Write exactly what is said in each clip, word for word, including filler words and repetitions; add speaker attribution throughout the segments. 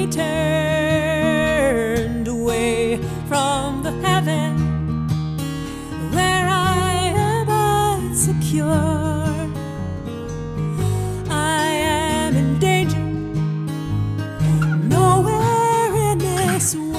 Speaker 1: turned away from the heaven where I abide secure. I am in danger nowhere in this world.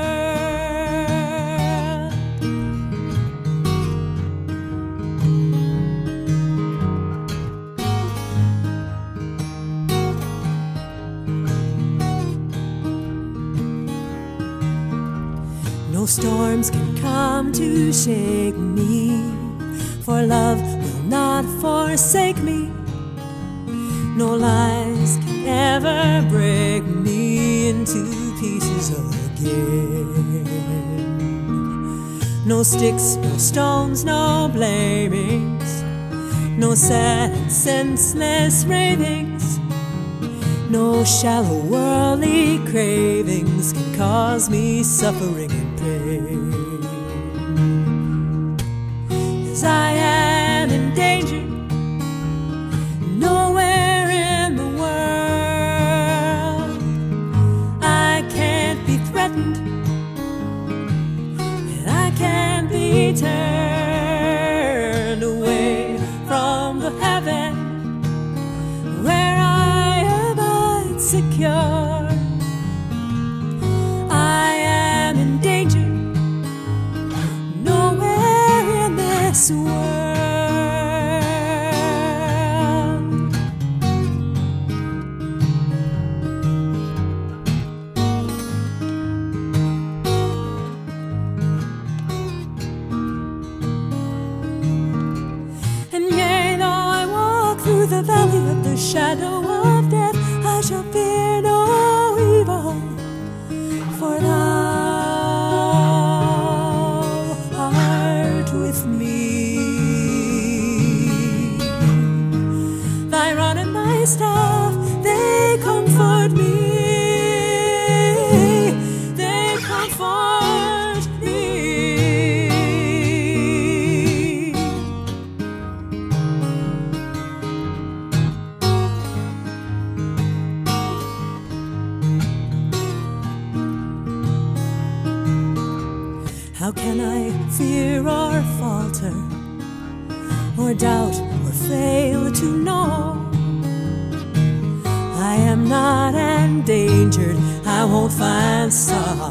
Speaker 1: No storms can come to shake me, for love will not forsake me. No lies can ever break me into pieces again. No sticks, no stones, no blamings, no sad and senseless ravings. No shallow worldly cravings can cause me suffering and pain. 'Cause I am in danger nowhere in the world. I can't be threatened, and I can't be turned away from the heaven where I abide secure. I am in danger nowhere in this world. And yea, though I walk through the valley of the shadow of death, I shall fear no evil, for thou art with me. Thy rod and thy staff, they comfort me. They comfort me. How can I fear or falter, or doubt or fail to know? I am not endangered, I won't find sorrow.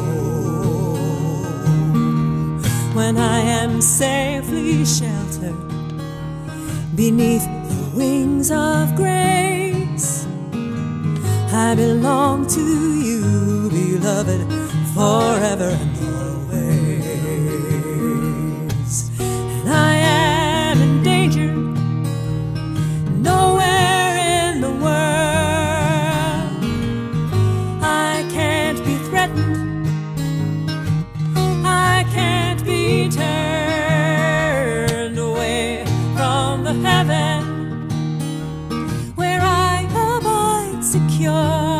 Speaker 1: When I am safely sheltered beneath the wings of grace, I belong to you, beloved, forever and always. And I am in danger nowhere in the world. I can't be threatened, I can't be turned away from the heaven where I abide secure.